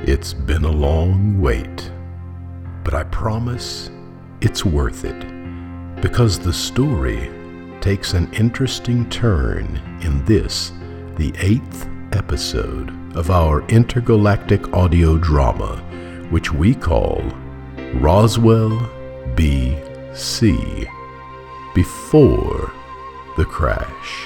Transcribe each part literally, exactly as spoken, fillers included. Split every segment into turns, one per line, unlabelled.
It's been a long wait, but I promise it's worth it, because the story takes an interesting turn in this, the eighth episode of our intergalactic audio drama, which we call Roswell B C, Before the Crash.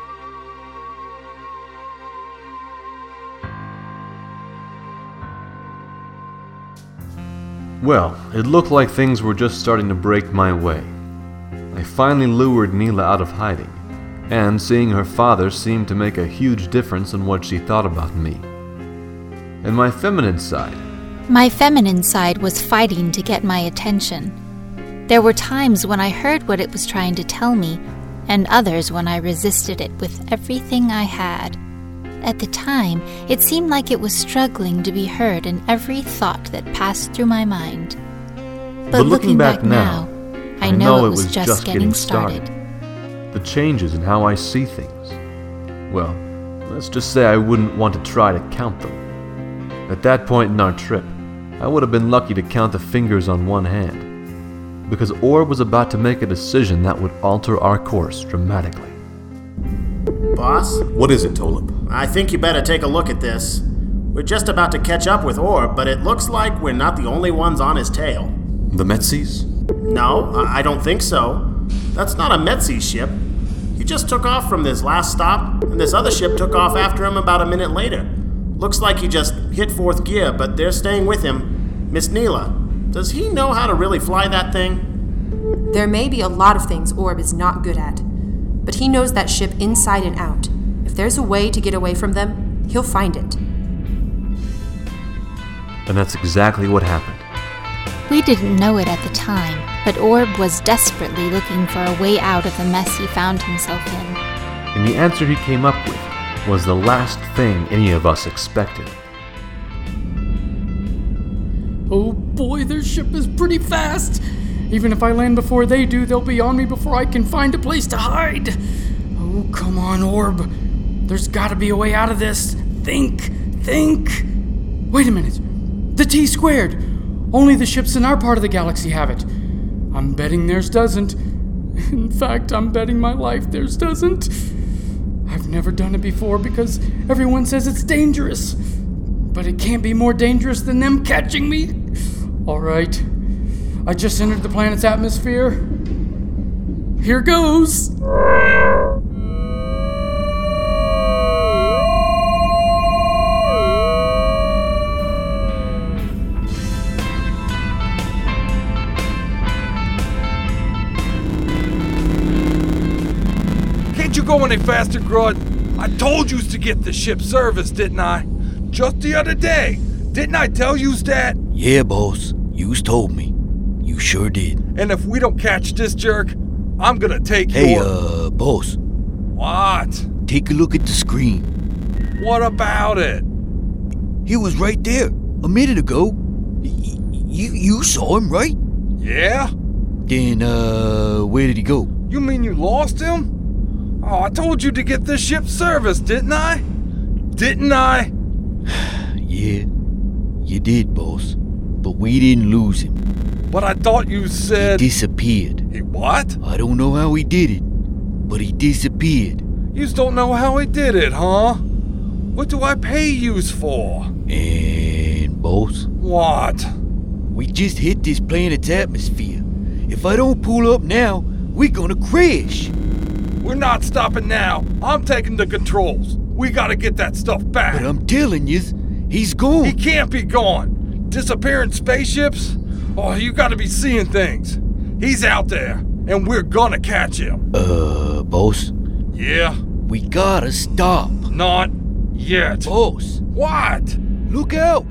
Well, it looked like things were just starting to break my way. I finally lured Neela out of hiding, and seeing her father seemed to make a huge difference in what she thought about me. And my feminine side.
My feminine side was fighting to get my attention. There were times when I heard what it was trying to tell me, and others when I resisted it with everything I had. At the time, it seemed like it was struggling to be heard in every thought that passed through my mind. But,
but looking,
looking
back,
back
now,
now, I know,
know
it was just, just getting started.
started. The changes in how I see things. Well, let's just say I wouldn't want to try to count them. At that point in our trip, I would have been lucky to count the fingers on one hand, because Orb was about to make a decision that would alter our course dramatically.
Boss?
What is it, Tolip?
I think you better take a look at this. We're just about to catch up with Orb, but it looks like we're not the only ones on his tail.
The Metzies?
No, I don't think so. That's not a Metzi ship. He just took off from this last stop, and this other ship took off after him about a minute later. Looks like he just hit fourth gear, but they're staying with him. Miss Neela, does he know how to really fly that thing?
There may be a lot of things Orb is not good at, but he knows that ship inside and out. If there's a way to get away from them, he'll find it.
And that's exactly what happened.
We didn't know it at the time, but Orb was desperately looking for a way out of the mess he found himself in.
And the answer he came up with was the last thing any of us expected.
Oh boy, their ship is pretty fast. Even if I land before they do, they'll be on me before I can find a place to hide. Oh, come on, Orb. There's gotta be a way out of this. Think, think. Wait a minute. The T squared. Only the ships in our part of the galaxy have it. I'm betting theirs doesn't. In fact, I'm betting my life theirs doesn't. I've never done it before because everyone says it's dangerous. But it can't be more dangerous than them catching me. All right. I just entered the planet's atmosphere. Here goes.
Can't you go any faster, Grud? I told yous to get the ship serviced, didn't I? Just the other day. Didn't I tell yous that?
Yeah, boss. Yous told me. You sure did.
And if we don't catch this jerk, I'm gonna take
hey,
your...
Hey, uh, boss.
What?
Take a look at the screen.
What about it?
He was right there, a minute ago. Y- you you saw him, right?
Yeah?
Then, uh, where did he go?
You mean you lost him? Oh, I told you to get this ship serviced, didn't I? Didn't I?
Yeah, you did, boss. But we didn't lose him.
But I thought you said...
He disappeared.
He what?
I don't know how he did it, but he disappeared.
Yous don't know how he did it, huh? What do I pay yous for?
And, boss?
What?
We just hit this planet's atmosphere. If I don't pull up now, we're gonna crash.
We're not stopping now. I'm taking the controls. We gotta get that stuff back.
But I'm telling you, he's gone.
He can't be gone. Disappearing spaceships? Oh, you gotta be seeing things. He's out there, and we're gonna catch him.
Uh, boss?
Yeah?
We gotta stop.
Not yet.
Boss?
What?
Look out!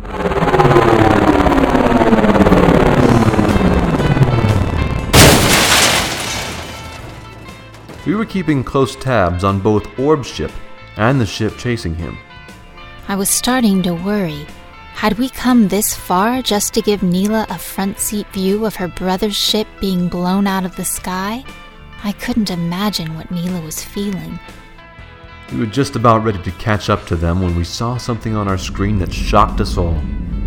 We were keeping close tabs on both Orb's ship and the ship chasing him.
I was starting to worry. Had we come this far just to give Neela a front seat view of her brother's ship being blown out of the sky? I couldn't imagine what Neela was feeling.
We were just about ready to catch up to them when we saw something on our screen that shocked us all.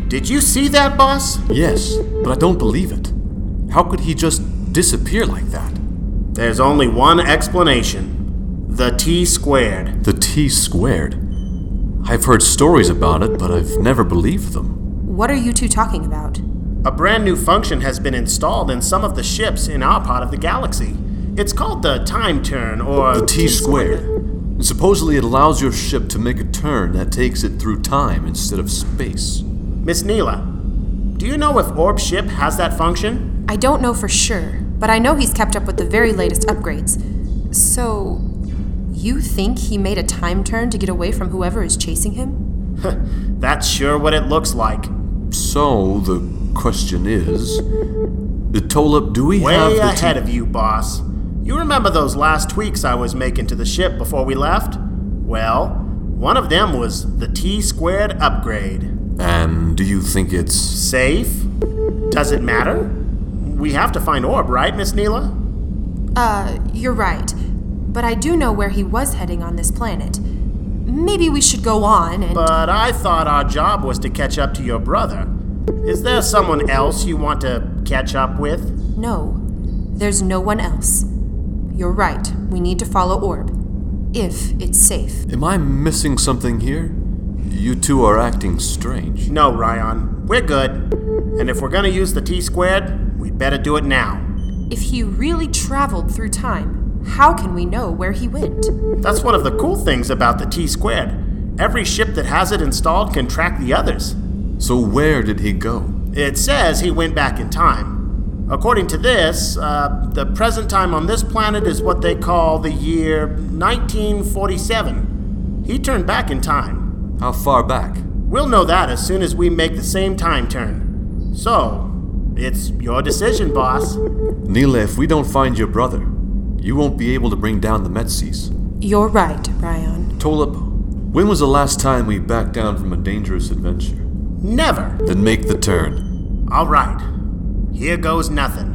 Did you see that, boss?
Yes, but I don't believe it. How could he just disappear like that?
There's only one explanation. The T squared.
The T squared? I've heard stories about it, but I've never believed them.
What are you two talking about?
A brand new function has been installed in some of the ships in our part of the galaxy. It's called the time turn, or
The T squared. Supposedly it allows your ship to make a turn that takes it through time instead of space.
Miss Neela, do you know if Orb's ship has that function?
I don't know for sure, but I know he's kept up with the very latest upgrades. So, you think he made a time turn to get away from whoever is chasing him?
That's sure what it looks like.
So, the question is... Tolip, do we
Way
have the
ahead
T-
of you, boss. You remember those last tweaks I was making to the ship before we left? Well, one of them was the T squared upgrade.
And do you think it's...
Safe? Does it matter? We have to find Orb, right, Miss Neela?
Uh, you're right. But I do know where he was heading on this planet. Maybe we should go on and...
But I thought our job was to catch up to your brother. Is there someone else you want to catch up with?
No, there's no one else. You're right. We need to follow Orb. If it's safe.
Am I missing something here? You two are acting strange.
No, Ryan. We're good. And if we're gonna use the T squared, we'd better do it now.
If he really traveled through time, how can we know where he went?
That's one of the cool things about the T squared. Every ship that has it installed can track the others.
So where did he go?
It says he went back in time. According to this, uh, the present time on this planet is what they call the year nineteen forty-seven. He turned back in time.
How far back?
We'll know that as soon as we make the same time turn. So, it's your decision, boss.
Neela, if we don't find your brother, you won't be able to bring down the Metzies.
You're right, Ryan.
Tolip, when was the last time we backed down from a dangerous adventure?
Never.
Then make the turn.
All right. Here goes nothing.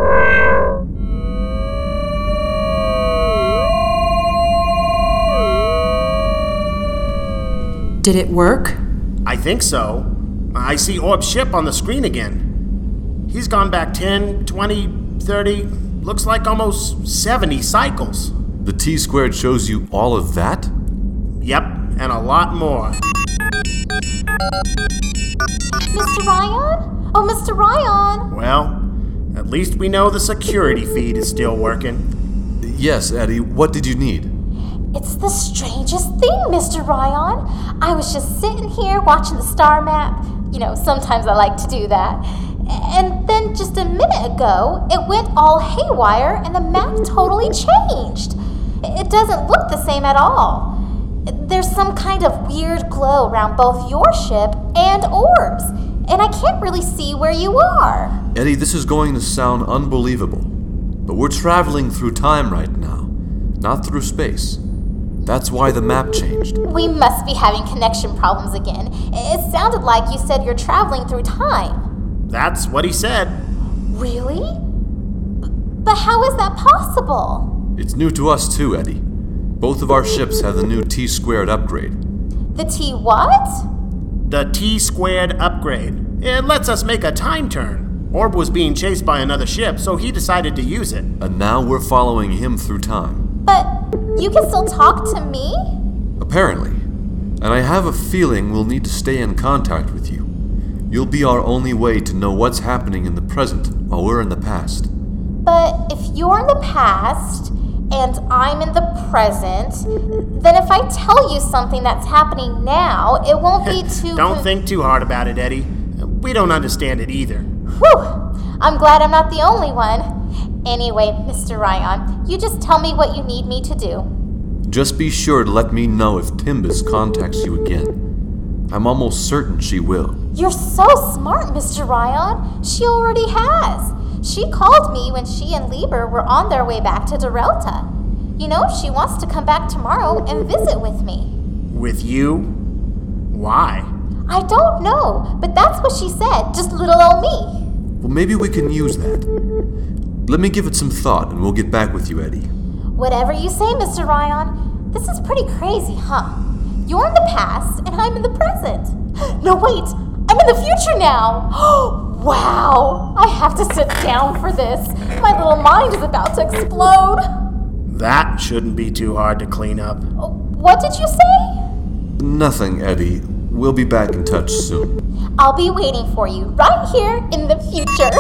Did it work?
I think so. I see Orb's ship on the screen again. He's gone back ten, twenty, thirty, looks like almost seventy cycles.
The T squared shows you all of that?
Yep, and a lot more.
Mister Ryan? Oh, Mister Ryan!
Well, at least we know the security feed is still working.
Yes, Eddie, what did you need?
It's the strangest thing, Mister Ryan. I was just sitting here watching the star map. You know, sometimes I like to do that. And then just a minute ago, it went all haywire and the map totally changed. It doesn't look the same at all. There's some kind of weird glow around both your ship and Orb's, and I can't really see where you are.
Eddie, this is going to sound unbelievable, but we're traveling through time right now, not through space. That's why the map changed.
We must be having connection problems again. It sounded like you said you're traveling through time.
That's what he said.
Really? But how is that possible?
It's new to us too, Eddie. Both of our ships have the new T squared upgrade.
The T what?
The T squared upgrade. It lets us make a time turn. Orb was being chased by another ship, so he decided to use it.
And now we're following him through time.
But you can still talk to me?
Apparently. And I have a feeling we'll need to stay in contact with you. You'll be our only way to know what's happening in the present while we're in the past.
But if you're in the past and I'm in the present, then if I tell you something that's happening now, it won't be too...
Don't think too hard about it, Eddie. We don't understand it either.
Whew! I'm glad I'm not the only one. Anyway, Mister Ryan, you just tell me what you need me to do.
Just be sure to let me know if Timbus contacts you again. I'm almost certain she will.
You're so smart, Mister Ryan. She already has. She called me when she and Lieber were on their way back to Dorelta. You know, she wants to come back tomorrow and visit with me.
With you? Why?
I don't know, but that's what she said, just little old me.
Well, maybe we can use that. Let me give it some thought and we'll get back with you, Eddie.
Whatever you say, Mister Ryan. This is pretty crazy, huh? You're in the past and I'm in the present. No, wait, I'm in the future now. Wow, I have to sit down for this. My little mind is about to explode.
That shouldn't be too hard to clean up.
What did you say?
Nothing, Eddie. We'll be back in touch soon.
I'll be waiting for you right here in the future.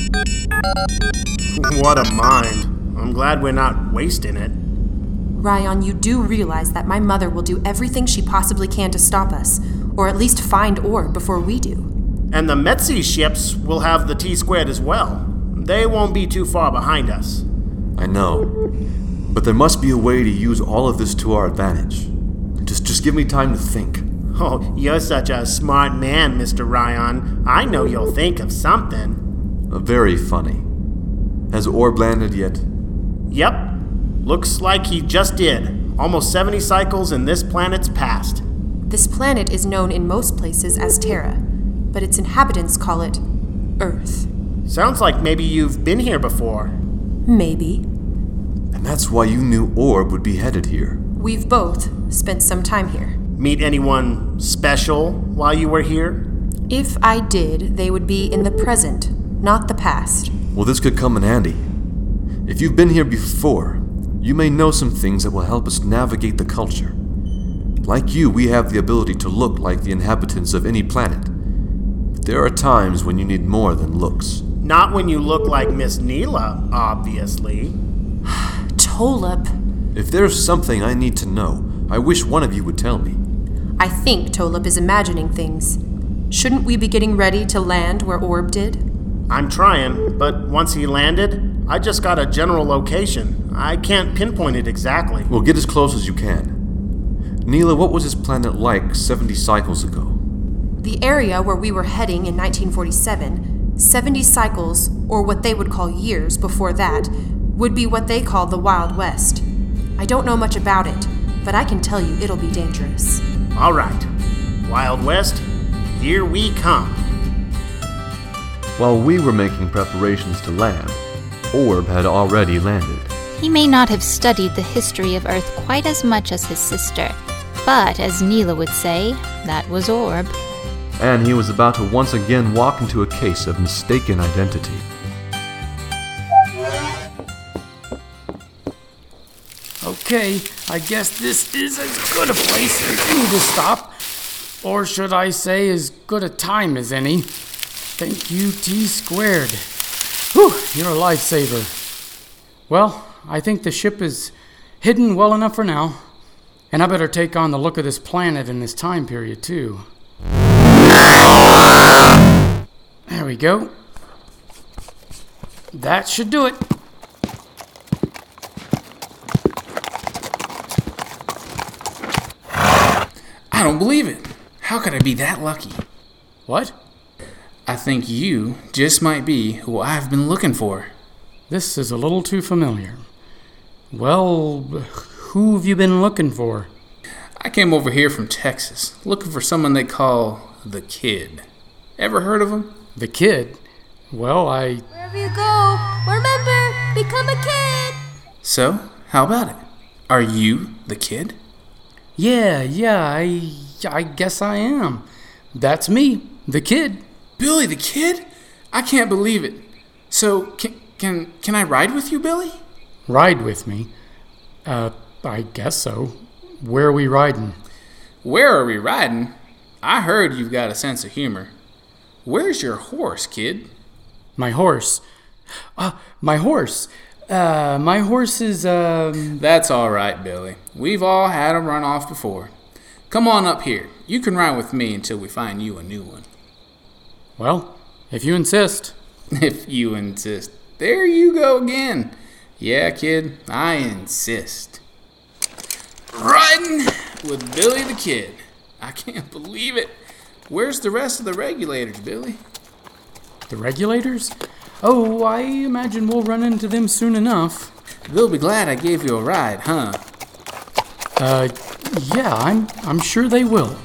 What a mind. I'm glad we're not wasting it.
Ryan, you do realize that my mother will do everything she possibly can to stop us, or at least find Orb before we do.
And the Metzi ships will have the T-squared as well. They won't be too far behind us.
I know. But there must be a way to use all of this to our advantage. Just, just give me time to think.
Oh, you're such a smart man, Mister Ryan. I know you'll think of something.
Uh, very funny. Has Orb landed yet?
Yep. Looks like he just did. Almost seventy cycles in this planet's past.
This planet is known in most places as Terra, but its inhabitants call it Earth.
Sounds like maybe you've been here before.
Maybe.
And that's why you knew Orb would be headed here.
We've both spent some time here.
Meet anyone special while you were here?
If I did, they would be in the present, not the past.
Well, this could come in handy. If you've been here before, you may know some things that will help us navigate the culture. Like you, we have the ability to look like the inhabitants of any planet. But there are times when you need more than looks.
Not when you look like Miss Neela, obviously.
Tolop.
If there's something I need to know, I wish one of you would tell me.
I think Tolop is imagining things. Shouldn't we be getting ready to land where Orb did?
I'm trying, but once he landed, I just got a general location. I can't pinpoint it exactly.
Well, get as close as you can. Neela, what was this planet like seventy cycles ago?
The area where we were heading in nineteen forty-seven, seventy cycles, or what they would call years before that, would be what they call the Wild West. I don't know much about it, but I can tell you it'll be dangerous.
All right. Wild West, here we come.
While we were making preparations to land, Orb had already landed.
He may not have studied the history of Earth quite as much as his sister, but as Neela would say, that was Orb.
And he was about to once again walk into a case of mistaken identity.
Okay, I guess this is as good a place as any to stop. Or should I say as good a time as any. Thank you, T-squared. Whew, you're a lifesaver. Well, I think the ship is hidden well enough for now. And I better take on the look of this planet in this time period, too. There we go. That should do it.
I don't believe it. How could I be that lucky?
What?
I think you just might be who I've been looking for.
This is a little too familiar. Well, who have you been looking for?
I came over here from Texas, looking for someone they call the Kid. Ever heard of him?
The Kid? Well, I...
Wherever you go, remember, become a kid.
So, how about it? Are you the Kid?
Yeah, yeah, I... I guess I am. That's me, the Kid.
Billy the Kid? I can't believe it. So, can can can I ride with you, Billy?
Ride with me? Uh, I guess so. Where are we riding?
Where are we riding? I heard you've got a sense of humor. Where's your horse, Kid?
My horse? Uh, my horse? Uh, my horse is, um...
That's all right, Billy. We've all had a run off before. Come on up here. You can ride with me until we find you a new one.
Well, if you insist.
If you insist. There you go again. Yeah, Kid, I insist. Riding with Billy the Kid. I can't believe it. Where's the rest of the regulators, Billy?
The regulators? Oh, I imagine we'll run into them soon enough.
They'll be glad I gave you a ride, huh?
Uh, yeah, I'm, I'm sure they will.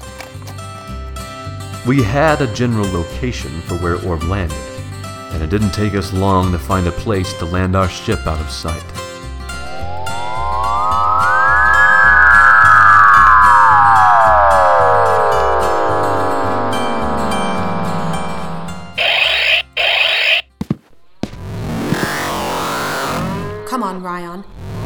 We had a general location for where Orb landed, and it didn't take us long to find a place to land our ship out of sight.
on, Ryan.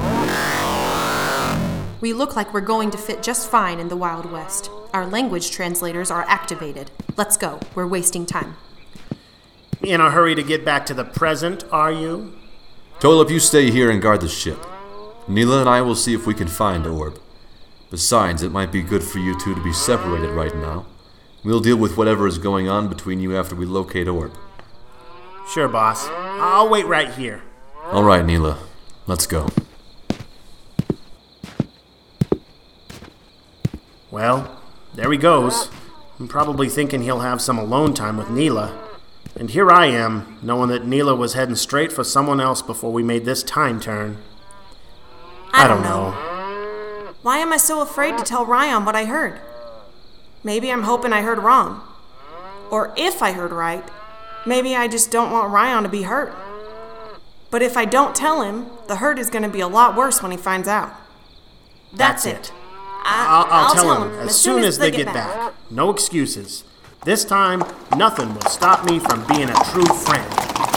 We look like we're going to fit just fine in the Wild West. Our language translators are activated. Let's go. We're wasting time.
In a hurry to get back to the present, are you?
Tolop, you stay here and guard the ship. Neela and I will see if we can find Orb. Besides, it might be good for you two to be separated right now. We'll deal with whatever is going on between you after we locate Orb.
Sure, boss. I'll wait right here.
All right, Neela. Let's go.
Well, there he goes. I'm probably thinking he'll have some alone time with Neela. And here I am, knowing that Neela was heading straight for someone else before we made this time turn.
I,
I
don't
don't
know.
know.
Why am I so afraid to tell Ryan what I heard? Maybe I'm hoping I heard wrong. Or if I heard right, maybe I just don't want Ryan to be hurt. But if I don't tell him, the hurt is going to be a lot worse when he finds out. That's, That's it. I,
I'll, I'll,
I'll
tell,
tell
him
him
as soon as they get back. back. No excuses. This time, nothing will stop me from being a true friend.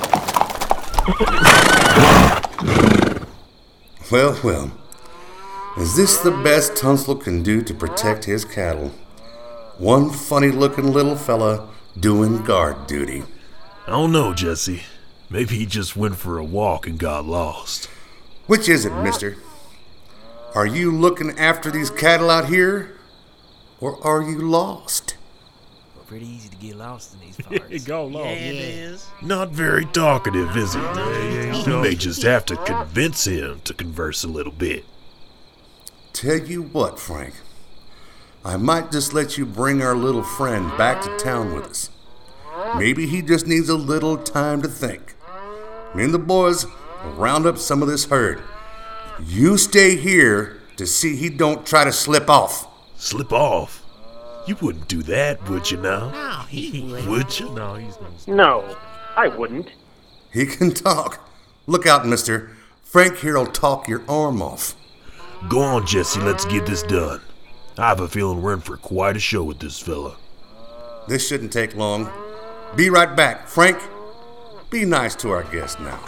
Well, well. Is this the best Tunstall can do to protect his cattle? One funny-looking little fella doing guard duty.
I don't know, Jesse. Maybe he just went for a walk and got lost.
Which is it, mister? Are you looking after these cattle out here? Or are you lost?
Pretty easy to get lost in these parts.
Go lost.
Yeah, it is.
Not very talkative, is he? You may just have to convince him to converse a little bit.
Tell you what, Frank. I might just let you bring our little friend back to town with us. Maybe he just needs a little time to think. Me and the boys will round up some of this herd. You stay here to see he don't try to slip off.
Slip off? You wouldn't do that, would you now?
No, he wouldn't.
Would you?
No, he's not.
No, I wouldn't.
He can talk. Look out, mister. Frank here'll talk your arm off.
Go on, Jesse, let's get this done. I have a feeling we're in for quite a show with this fella.
This shouldn't take long. Be right back. Frank, be nice to our guest now.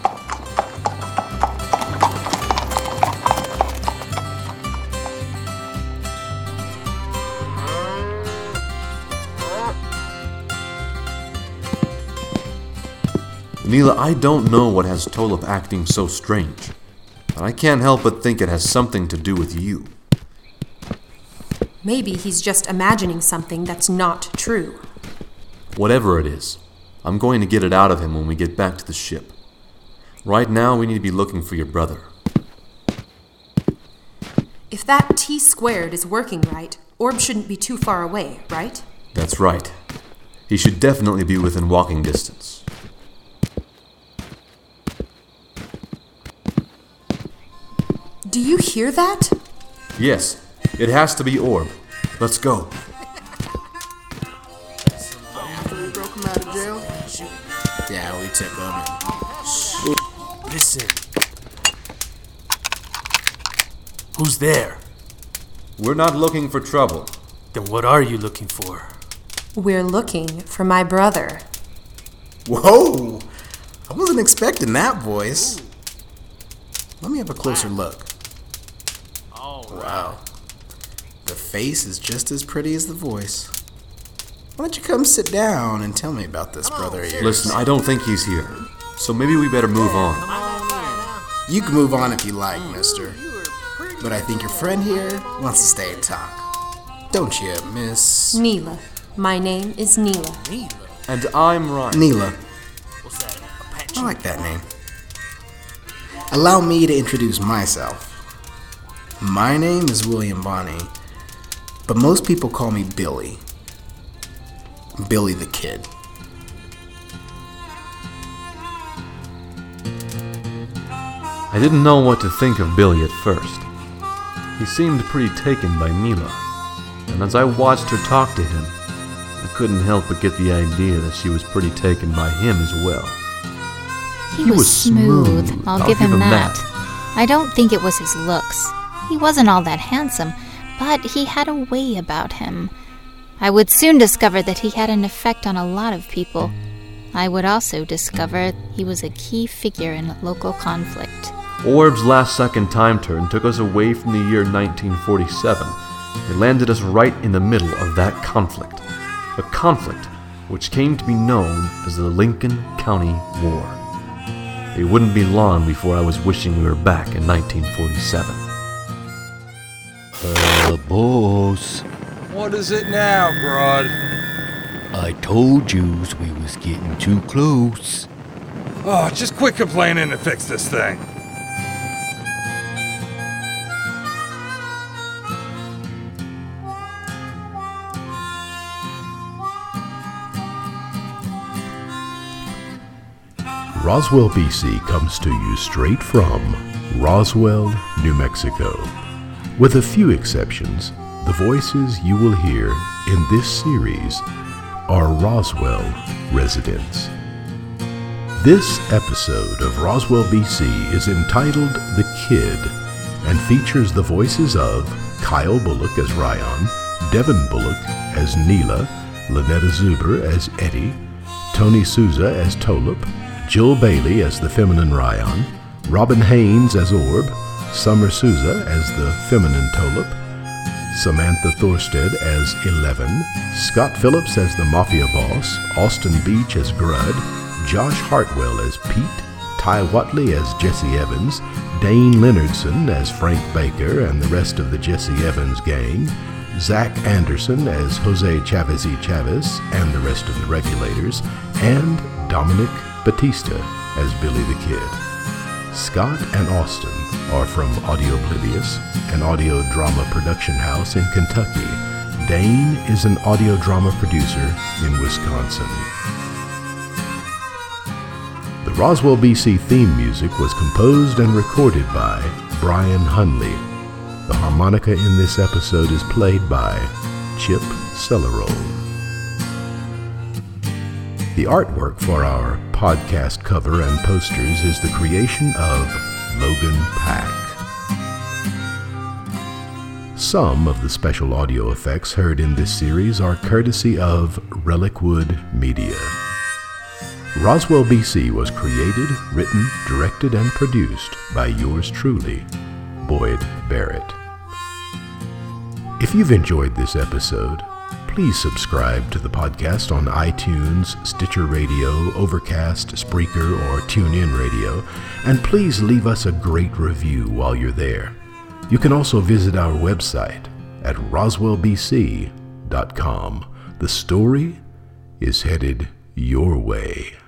Neela, I don't know what has Tolop acting so strange, but I can't help but think it has something to do with you.
Maybe he's just imagining something that's not true.
Whatever it is, I'm going to get it out of him when we get back to the ship. Right now, we need to be looking for your brother.
If that T squared is working right, Orb shouldn't be too far away, right?
That's right. He should definitely be within walking distance.
Do you hear that?
Yes, it has to be Orb. Let's go.
After we broke him out of jail?
Yeah, we took him.
Listen. Who's there?
We're not looking for trouble.
Then what are you looking for?
We're looking for my brother.
Whoa! I wasn't expecting that voice. Let me have a closer look.
Oh,
wow. The face is just as pretty as the voice. Why don't you come sit down and tell me about this brother of yours?
Listen, I don't think he's here, so maybe we better move on.
You can move on if you like, mister. But I think your friend here wants to stay and talk. Don't you, Miss...
Neela. My name is Neela.
And I'm Ryan.
Neela. I like that name. Allow me to introduce myself. My name is William Bonney, but most people call me Billy. Billy the Kid.
I didn't know what to think of Billy at first. He seemed pretty taken by Neela, and as I watched her talk to him, I couldn't help but get the idea that she was pretty taken by him as well.
He, he was, was smooth, smooth. I'll, I'll give, give him, him that. that. I don't think it was his looks. He wasn't all that handsome, but he had a way about him. I would soon discover that he had an effect on a lot of people. I would also discover he was a key figure in local conflict.
Orb's last-second time turn took us away from the year nineteen forty-seven. It landed us right in the middle of that conflict. A conflict which came to be known as the Lincoln County War. It wouldn't be long before I was wishing we were back in nineteen forty-seven.
Uh, boss.
What is it now, Grodd?
I told yous we was getting too close.
Oh, just quit complaining and fix this thing.
Roswell, B C comes to you straight from Roswell, New Mexico. With a few exceptions, the voices you will hear in this series are Roswell residents. This episode of Roswell, B C is entitled The Kid and features the voices of Kyle Bullock as Ryan, Devin Bullock as Neela, Lynetta Zuber as Eddie, Tony Souza as Tolip, Jill Bailey as the feminine Ryan, Robin Haynes as Orb, Summer Souza as the feminine Tolip, Samantha Thorsted as Eleven, Scott Phillips as the Mafia Boss, Austin Beach as Grud, Josh Hartwell as Pete, Ty Watley as Jesse Evans, Dane Leonardson as Frank Baker and the rest of the Jesse Evans gang, Zach Anderson as Jose Chavez y Chavez and the rest of the regulators, and Dominic Batista as Billy the Kid. Scott and Austin are from Audio Oblivious, an audio drama production house in Kentucky. Dane is an audio drama producer in Wisconsin. The Roswell, B C theme music was composed and recorded by Brian Hunley. The harmonica in this episode is played by Chip Celerole. The artwork for our podcast cover and posters is the creation of Logan Pack. Some of the special audio effects heard in this series are courtesy of Relicwood Media. Roswell, B C was created, written, directed, and produced by yours truly, Boyd Barrett. If you've enjoyed this episode, please subscribe to the podcast on iTunes, Stitcher Radio, Overcast, Spreaker, or TuneIn Radio, and please leave us a great review while you're there. You can also visit our website at roswell b c dot com. The story is headed your way.